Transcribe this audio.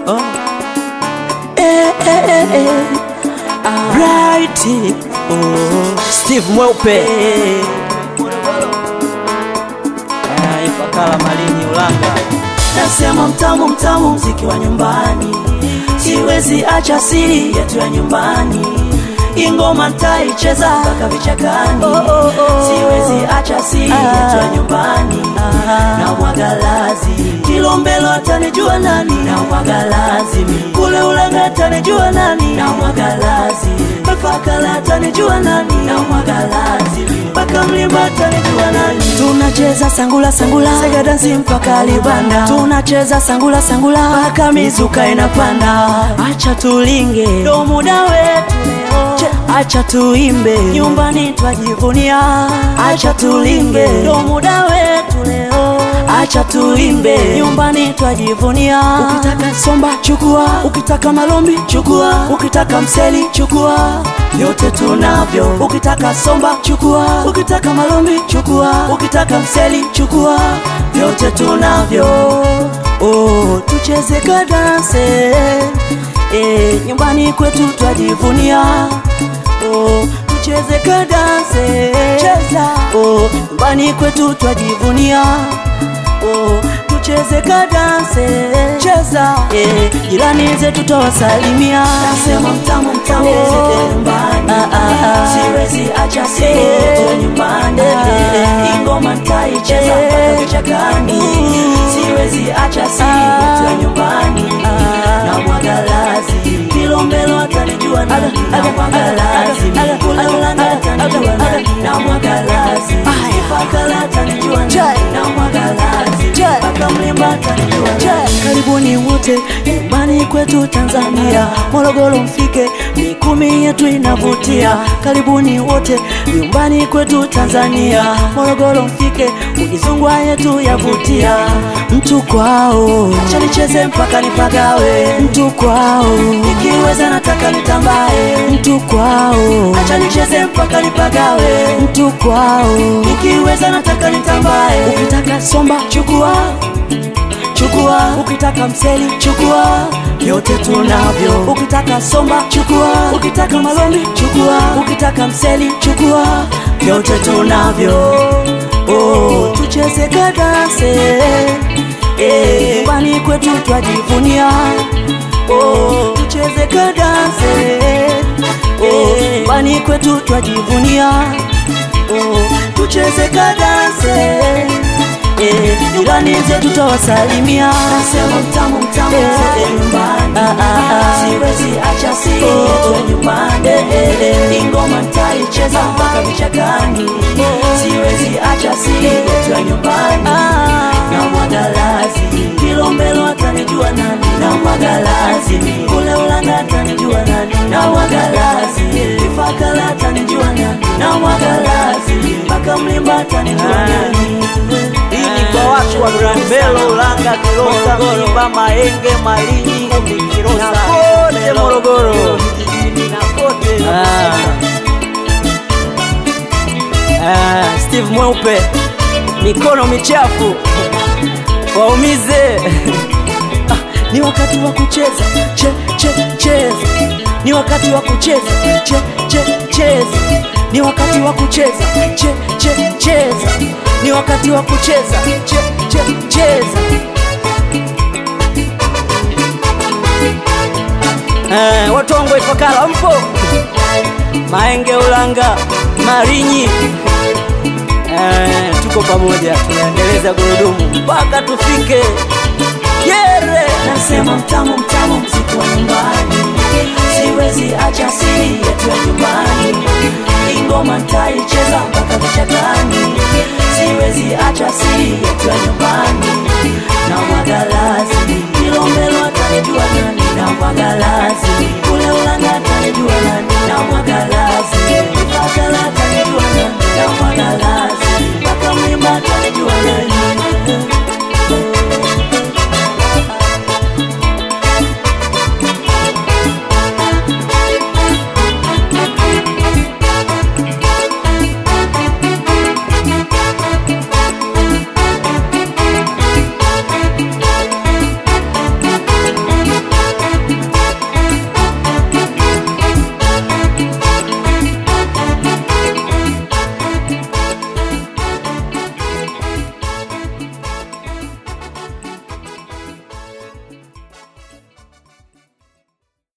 Oh. Bright. Oh. Steve Mweupe. Ifakara Malinyi Ulanga. Nasema mtamu mtamu mziki wa nyumbani, siwezi acha siri yetu ya nyumbani. Ingoma nitaicheza mpaka vichakani, siwezi acha siri yetu ya nyumbani. Na Mwagalazi Kilombero atanijua nani? Na Mwagalazi kule Ulanga atanijua nani? Na Mwagalazi Ifakara atanijua nani? Na Mwagalazi mpaka Mlimba atanijua nani? Tunacheza sangula sangula, Sega dansi mpaka Libanda. Tunacheza sangula sangula mpaka mizuka inapanda. Acha tulinge, ndo muda wetu leo. Acha tuimbe, nyumbani twajivunia. Acha tulinge, ndo muda wetu leo. Acha tuimbe, nyumbani twajivunia. Ukitaka somba chukua, ukitaka malombi chukua, ukitaka mseli chukua, yote tunavyo. Ukitaka somba chukua, ukitaka malombi chukua, ukitaka mseli chukua, yote tunavyo. Oh, tucheze kadanse, nyumbani kwetu twajivunia. Oh, tucheze kadanse, cheza. Oh, nyumbani kwetu twajivunia. Oh, tucheze kadanse, cheza. Jirani zetu tutawasalimia. Nasema mtamu mtamu zile nyumbani, siwezi acha siri yetu nyumbani. Ingoma nitaicheza mpaka vichakani, siwezi acha siri yetu nyumbani. Na Mwagalazi Kilombero atanijua nani? Na Mwagalazi kule Ulanga atanijua nani? Na Mwagalazi Ifakara atanijua nani? Na Mwagalazi mpaka Mlimba atanijua nani? Karibuni wote nyumbani kwetu Tanzania, Morogoro mfike, Mikumi yetu inavutia. Karibuni wote nyumbani kwetu Tanzania, Morogoro mfike, Ukizungwa yetu yavutia. Mtu kwao, acha nicheze mpaka nipagawe. Mtu kwao, nikiweza nataka nitambae. Mtu kwao, acha nicheze mpaka nipagawe. Mtu kwao, nikiweza nataka nitambae. Ukitaka somba chukua, chukua. Ukitaka mseli chukua, yote tunavyo. Ukitaka somba chukua, ukitaka malombi chukua, ukitaka mseli chukua, yote tunavyo. Oh, tucheze kadanse, nyumbani kwetu twajivunia. Oh, tucheze kadanse, nyumbani kwetu twajivunia. Oh, tucheze kadanse, jirani zetu tutawasalimia. Nasema mtamu mtamu zile nyumbani, siwezi acha siri yetu nyumbani. Ingoma nitaicheza mpaka vichakani, siwezi acha siri yetu nyumbani. Na Mwagalazi Kilombero atanijua nani? Na Mwagalazi kule Ulanga atanijua nani? Na Mwagalazi Ifakara atanijua nani? Na Mwagalazi mpaka Mlimba atanijua nani? Kwa watu wa Kilombero, Ulanga, Kilosa, Mlimba, Mahenge, Malinyi, Kilosa, kote Morogoro, vijijini na kote. Steve Mweupe, mikono michafu waumize. Ni wakati wa kucheza, cheza. Ni wakati wa kucheza, cheza. Ni wakati wa kucheza, cheza. Ni wakati wa kucheza, cheza. Watu wangu Ifakara mpo? Mahenge, Ulanga, Malinyi, tuko pamoja, tunaendeleza gurudumu mpaka tufike Yere. Nasema mtamu mtamu mziki wa nyumbani, siwezi acha siri yetu ya nyumbani. Ingoma nitaicheza mpaka vichakani, siwezi acha siri yetu ya nyumbani. Na Mwagalazi